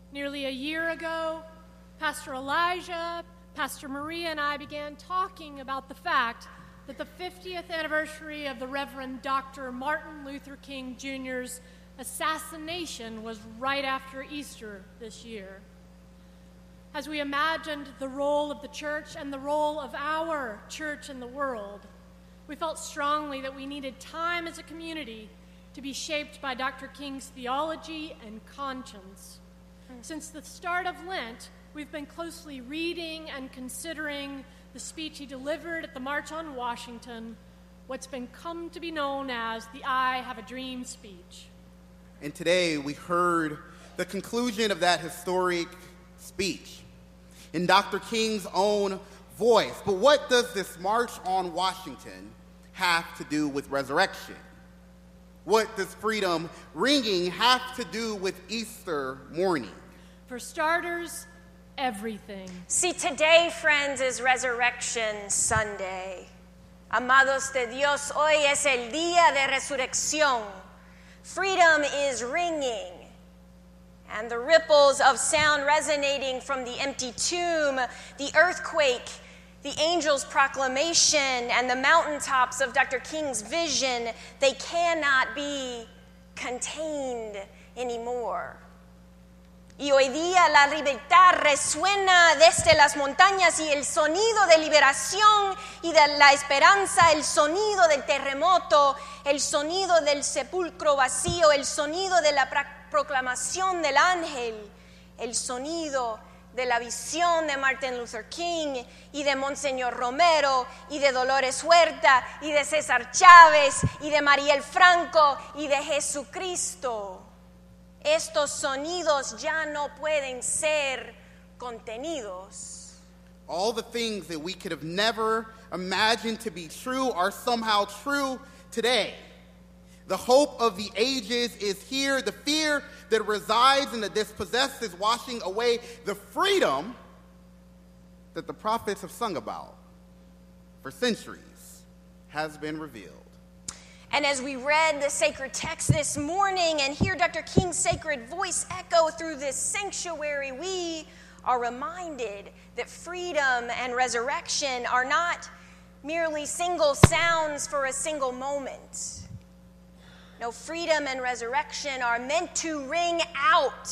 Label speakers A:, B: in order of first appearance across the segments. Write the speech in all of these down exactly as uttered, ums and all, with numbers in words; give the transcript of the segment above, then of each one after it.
A: Nearly a year ago, Pastor Elijah, Pastor Maria, and I began talking about the fact that the fiftieth anniversary of the Reverend Doctor Martin Luther King Junior's assassination was right after Easter this year. As we imagined the role of the church and the role of our church in the world, we felt strongly that we needed time as a community to be shaped by Doctor King's theology and conscience. Since the start of Lent, we've been closely reading and considering the speech he delivered at the March on Washington, what's been come to be known as the I Have a Dream speech.
B: And today we heard the conclusion of that historic speech in Doctor King's own voice. But what does this March on Washington have to do with resurrection? What does freedom ringing have to do with Easter morning?
A: For starters, everything.
C: See, today, friends, is Resurrection Sunday. Amados de Dios, hoy es el día de resurrección. Freedom is ringing, and the ripples of sound resonating from the empty tomb, the earthquake, the angel's proclamation, and the mountaintops of Doctor King's vision, they cannot be contained anymore. Y hoy día la libertad resuena desde las montañas y el sonido de liberación y de la esperanza, el sonido del terremoto, el sonido del sepulcro vacío, el sonido de la proclamación del ángel, el sonido de la visión de Martin Luther King y de Monseñor Romero y de Dolores Huerta y de César Chávez y de Mariel Franco y de Jesucristo. Estos sonidos ya no pueden ser contenidos.
B: All the things that we could have never imagined to be true are somehow true today. The hope of the ages is here. The fear that resides in the dispossessed is washing away. The freedom that the prophets have sung about for centuries has been revealed.
C: And as we read the sacred text this morning and hear Doctor King's sacred voice echo through this sanctuary, we are reminded that freedom and resurrection are not merely single sounds for a single moment. No, freedom and resurrection are meant to ring out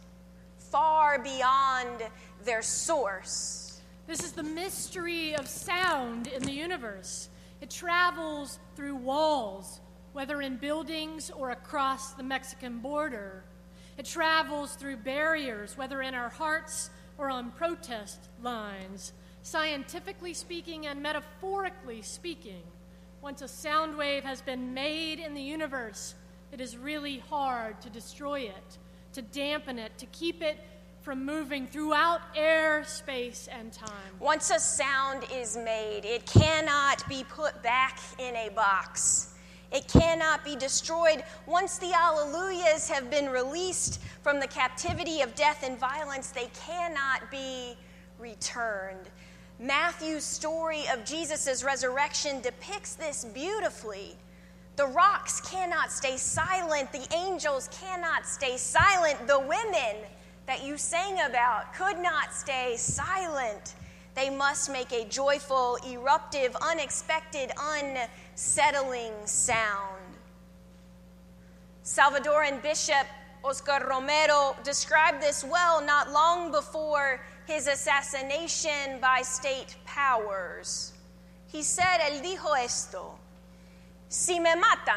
C: far beyond their source.
A: This is the mystery of sound in the universe. It travels through walls, whether in buildings or across the Mexican border. It travels through barriers, whether in our hearts or on protest lines. Scientifically speaking and metaphorically speaking, once a sound wave has been made in the universe, it is really hard to destroy it, to dampen it, to keep it from moving throughout air, space, and time.
C: Once a sound is made, it cannot be put back in a box. It cannot be destroyed. Once the Alleluias have been released from the captivity of death and violence, they cannot be returned. Matthew's story of Jesus' resurrection depicts this beautifully. The rocks cannot stay silent. The angels cannot stay silent. The women that you sang about could not stay silent. They must make a joyful, eruptive, unexpected, unsettling sound. Salvadoran Bishop Oscar Romero described this well not long before his assassination by state powers. He said, él dijo esto, si me matan,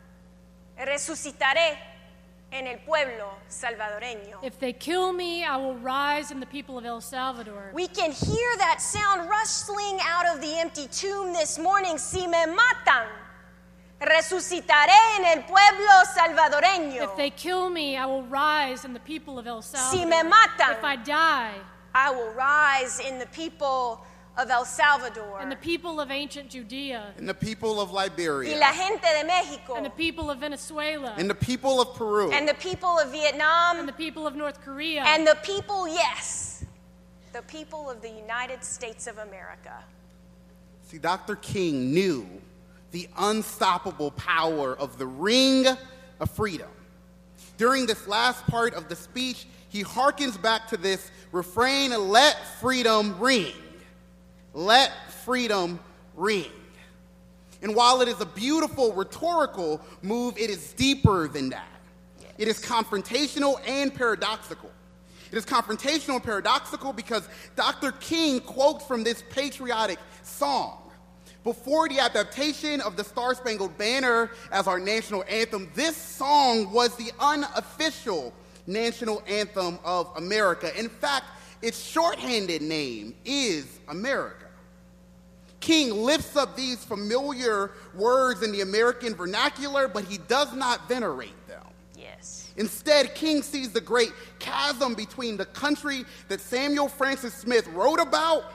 C: resucitaré en el pueblo salvadoreño.
A: If they kill me, I will rise in the people of El Salvador.
C: We can hear that sound rustling out of the empty tomb this morning. Si me matan, resucitaré en el pueblo salvadoreño.
A: If they kill me, I will rise in the people of El Salvador.
C: Si me matan,
A: if I die,
C: I will rise in the people of El Salvador.
A: And the people of ancient Judea.
B: And the people of Liberia.
C: Y la gente de México.
A: And the people of Venezuela.
B: And the people of Peru.
C: And the people of Vietnam.
A: And the people of North Korea.
C: And the people, yes, the people of the United States of America.
B: See, Doctor King knew the unstoppable power of the ring of freedom. During this last part of the speech, he harkens back to this refrain, let freedom ring. Let freedom ring. And while it is a beautiful rhetorical move, it is deeper than that. Yes. It is confrontational and paradoxical. It is confrontational and paradoxical because Doctor King quotes from this patriotic song. Before the adaptation of the Star-Spangled Banner as our national anthem, this song was the unofficial national anthem of America. In fact, its shorthanded name is America. King lifts up these familiar words in the American vernacular, but he does not venerate them.
C: Yes.
B: Instead, King sees the great chasm between the country that Samuel Francis Smith wrote about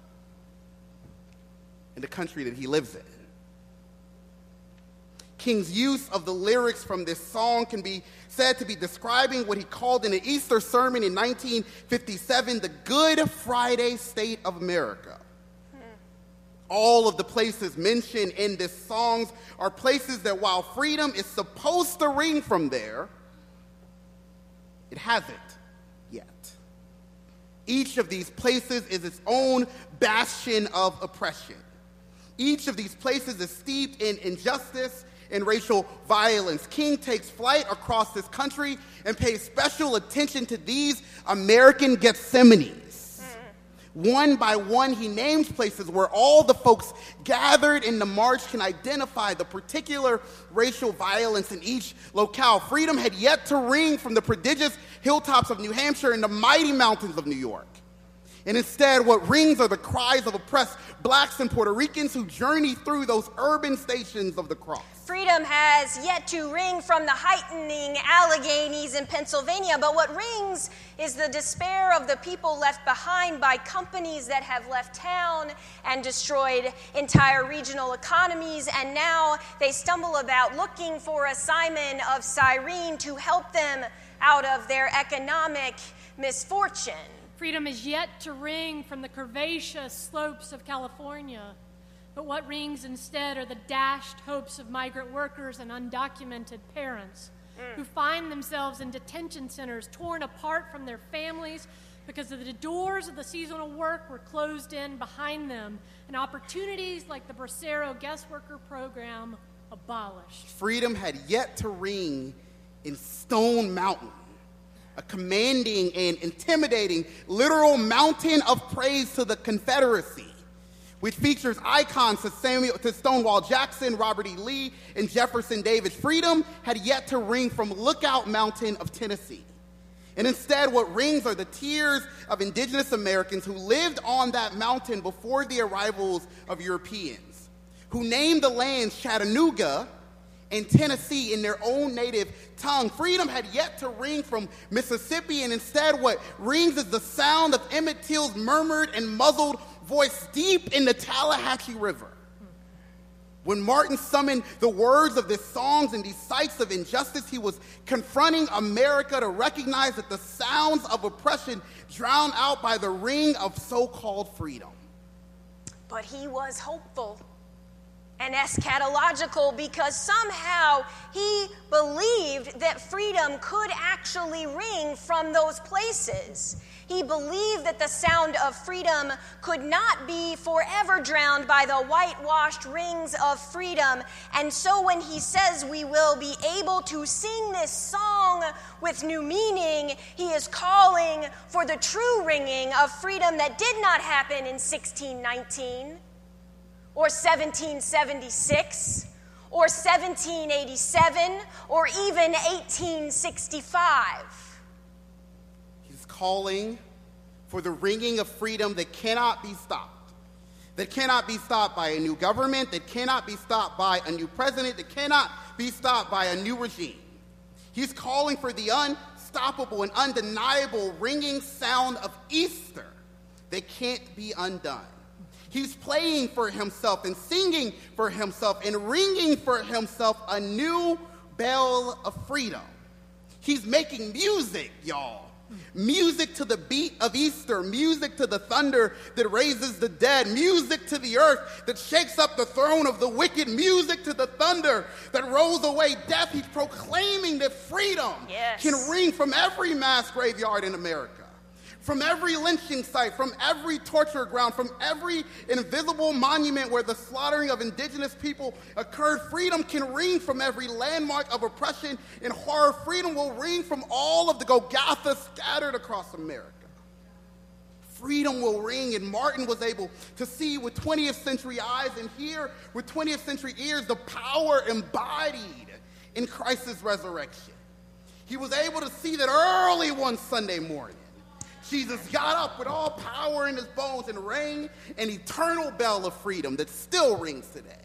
B: and the country that he lives in. King's use of the lyrics from this song can be said to be describing what he called in an Easter sermon in nineteen fifty-seven, the Good Friday state of America. Hmm. All of the places mentioned in this song are places that while freedom is supposed to ring from there, it hasn't yet. Each of these places is its own bastion of oppression. Each of these places is steeped in injustice and racial violence. King takes flight across this country and pays special attention to these American Gethsemanes. Mm. One by one, he names places where all the folks gathered in the march can identify the particular racial violence in each locale. Freedom had yet to ring from the prodigious hilltops of New Hampshire and the mighty mountains of New York. And instead, what rings are the cries of oppressed blacks and Puerto Ricans who journey through those urban stations of the cross.
C: Freedom has yet to ring from the heightening Alleghenies in Pennsylvania, but what rings is the despair of the people left behind by companies that have left town and destroyed entire regional economies, and now they stumble about looking for a Simon of Cyrene to help them out of their economic misfortune.
A: Freedom is yet to ring from the curvaceous slopes of California, but what rings instead are the dashed hopes of migrant workers and undocumented parents mm. who find themselves in detention centers torn apart from their families because the doors of the seasonal work were closed in behind them and opportunities like the Bracero guest worker program abolished.
B: Freedom had yet to ring in Stone Mountain, a commanding and intimidating literal mountain of praise to the Confederacy, which features icons to, Samuel, to Stonewall Jackson, Robert E. Lee, and Jefferson Davis. Freedom had yet to ring from Lookout Mountain of Tennessee. And instead, what rings are the tears of indigenous Americans who lived on that mountain before the arrivals of Europeans, who named the lands Chattanooga and Tennessee in their own native tongue. Freedom had yet to ring from Mississippi, and instead what rings is the sound of Emmett Till's murmured and muzzled voice deep in the Tallahatchie River. When Martin summoned the words of these songs and these sights of injustice, he was confronting America to recognize that the sounds of oppression drowned out by the ring of so-called freedom.
C: But he was hopeful and eschatological because somehow he believed that freedom could actually ring from those places. He believed that the sound of freedom could not be forever drowned by the whitewashed rings of freedom. And so when he says we will be able to sing this song with new meaning, he is calling for the true ringing of freedom that did not happen in sixteen nineteen. Or seventeen seventy-six, or seventeen eighty-seven, or even eighteen sixty-five.
B: He's calling for the ringing of freedom that cannot be stopped, that cannot be stopped by a new government, that cannot be stopped by a new president, that cannot be stopped by a new regime. He's calling for the unstoppable and undeniable ringing sound of Easter that can't be undone. He's playing for himself and singing for himself and ringing for himself a new bell of freedom. He's making music, y'all, Music to the beat of Easter, music to the thunder that raises the dead, music to the earth that shakes up the throne of the wicked, music to the thunder that rolls away death. He's proclaiming that freedom
C: Yes.
B: can ring from every mass graveyard in America, from every lynching site, from every torture ground, from every invisible monument where the slaughtering of indigenous people occurred. Freedom can ring from every landmark of oppression and horror. Freedom will ring from all of the Golgotha scattered across America. Freedom will ring, and Martin was able to see with twentieth century eyes and hear with twentieth century ears the power embodied in Christ's resurrection. He was able to see that early one Sunday morning, Jesus got up with all power in his bones and rang an eternal bell of freedom that still rings today.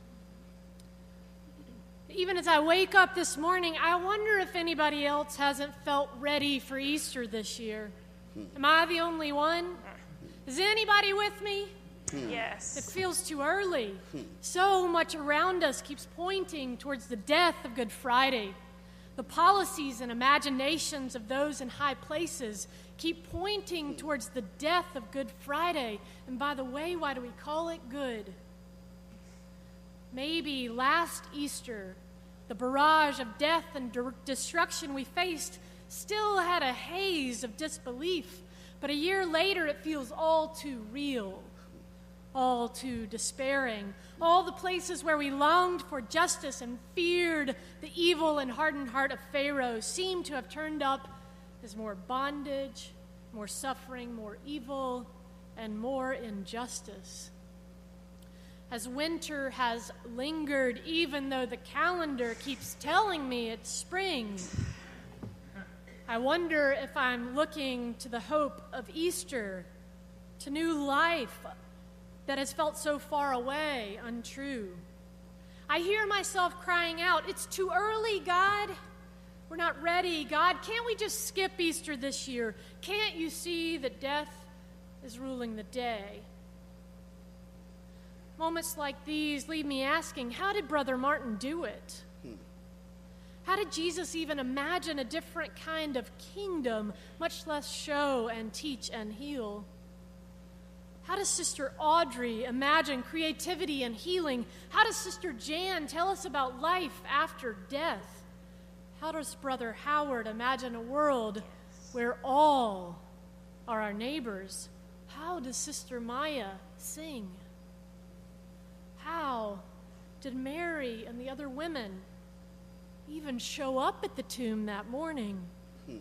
A: Even as I wake up this morning, I wonder if anybody else hasn't felt ready for Easter this year. Am I the only one? Is anybody with me? It
C: Yes.
A: feels too early. So much around us keeps pointing towards the death of Good Friday. The policies and imaginations of those in high places keep pointing towards the death of Good Friday. And by the way, why do we call it good? Maybe last Easter, the barrage of death and de- destruction we faced still had a haze of disbelief, but a year later it feels all too real, all too despairing. All the places where we longed for justice and feared the evil and hardened heart of Pharaoh seem to have turned up as more bondage, more suffering, more evil, and more injustice. As winter has lingered, even though the calendar keeps telling me it's spring, I wonder if I'm looking to the hope of Easter, to new life that has felt so far away, untrue. I hear myself crying out, "It's too early, God. We're not ready. God, can't we just skip Easter this year? Can't you see that death is ruling the day?" Moments like these leave me asking, how did Brother Martin do it? Hmm. How did Jesus even imagine a different kind of kingdom, much less show and teach and heal? How does Sister Audrey imagine creativity and healing? How does Sister Jan tell us about life after death? How does Brother Howard imagine a world where all are our neighbors? How does Sister Maya sing? How did Mary and the other women even show up at the tomb that morning? Hmm.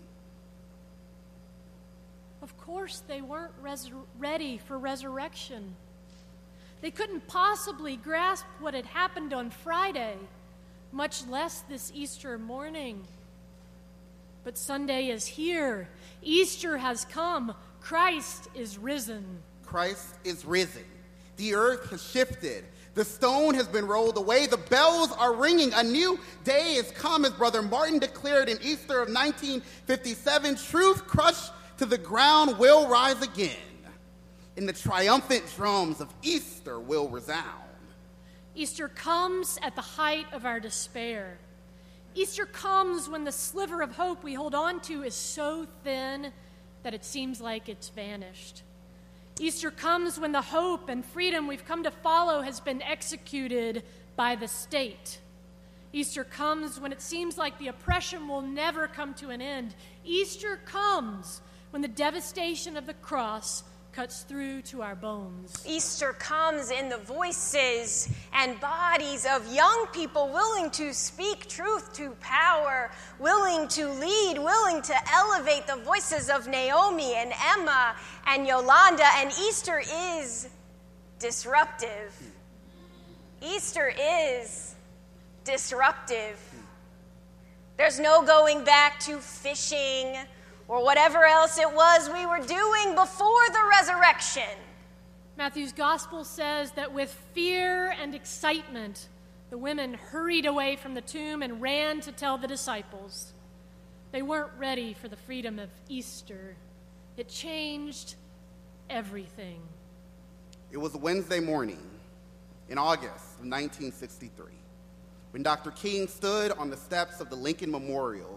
A: Of course, they weren't res- ready for resurrection. They couldn't possibly grasp what had happened on Friday, much less this Easter morning. But Sunday is here. Easter has come. Christ is risen.
B: Christ is risen. The earth has shifted. The stone has been rolled away. The bells are ringing. A new day has come, as Brother Martin declared in Easter of nineteen fifty-seven. Truth crushed to the ground will rise again, and the triumphant drums of Easter will resound.
A: Easter comes at the height of our despair. Easter comes when the sliver of hope we hold on to is so thin that it seems like it's vanished. Easter comes when the hope and freedom we've come to follow has been executed by the state. Easter comes when it seems like the oppression will never come to an end. Easter comes when the devastation of the cross cuts through to our bones.
C: Easter comes in the voices and bodies of young people willing to speak truth to power, willing to lead, willing to elevate the voices of Naomi and Emma and Yolanda. And Easter is disruptive. Easter is disruptive. There's no going back to fishing or whatever else it was we were doing before the resurrection.
A: Matthew's gospel says that with fear and excitement, the women hurried away from the tomb and ran to tell the disciples. They weren't ready for the freedom of Easter. It changed everything.
B: It was a Wednesday morning in August of nineteen sixty-three when Doctor King stood on the steps of the Lincoln Memorial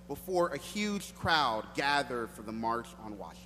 B: before a huge crowd gathered for the March on Washington.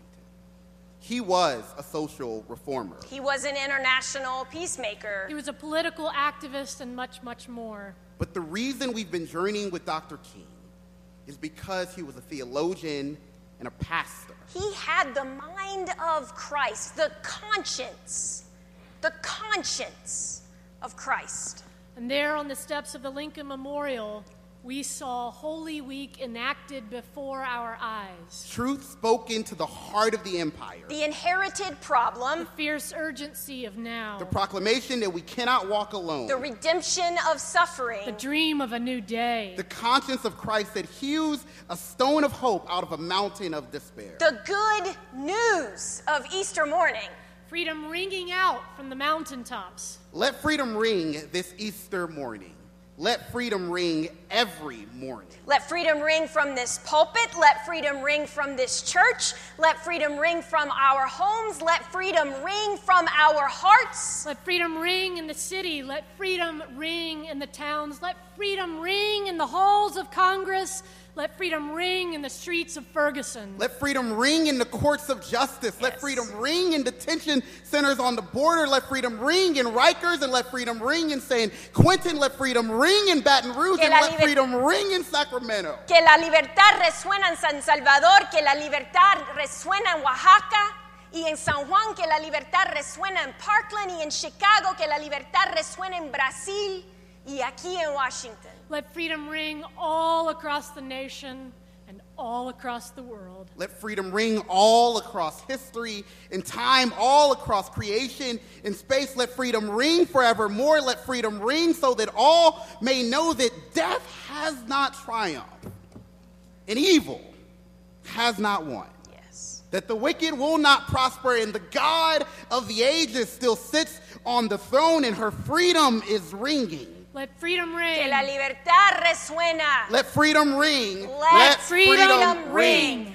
B: He was a social reformer.
C: He was an international peacemaker.
A: He was a political activist and much, much more.
B: But the reason we've been journeying with Doctor King is because he was a theologian and a pastor.
C: He had the mind of Christ, the conscience, the conscience of Christ.
A: And there on the steps of the Lincoln Memorial, we saw Holy Week enacted before our eyes.
B: Truth spoken to the heart of the empire.
C: The inherited problem.
A: The fierce urgency of now.
B: The proclamation that we cannot walk alone.
C: The redemption of suffering.
A: The dream of a new day.
B: The conscience of Christ that hews a stone of hope out of a mountain of despair.
C: The good news of Easter morning.
A: Freedom ringing out from the mountaintops.
B: Let freedom ring this Easter morning. Let freedom ring every morning.
C: Let freedom ring from this pulpit. Let freedom ring from this church. Let freedom ring from our homes. Let freedom ring from our hearts.
A: Let freedom ring in the city. Let freedom ring in the towns. Let freedom ring in the halls of Congress. Let freedom ring in the streets of Ferguson.
B: Let freedom ring in the courts of justice.
C: Yes.
B: Let freedom ring in detention centers on the border. Let freedom ring in Rikers, and let freedom ring in San Quentin. Let freedom ring in Baton Rouge,
C: Que
B: and
C: la
B: let
C: liber-
B: freedom ring in Sacramento.
C: Que la libertad resuena en San Salvador, que la libertad resuena en Oaxaca y en San Juan, que la libertad resuena en Parkland y en Chicago, que la libertad resuena en Brasil y aquí en Washington.
A: Let freedom ring all across the nation and all across the world.
B: Let freedom ring all across history and time, all across creation and space. Let freedom ring forevermore. Let freedom ring so that all may know that death has not triumphed and evil has not won.
C: Yes.
B: That the wicked will not prosper, and the God of the ages still sits on the throne, and her freedom is ringing.
A: Let freedom ring.
C: Que la libertad resuena.
B: Let freedom ring.
C: Let freedom
A: ring.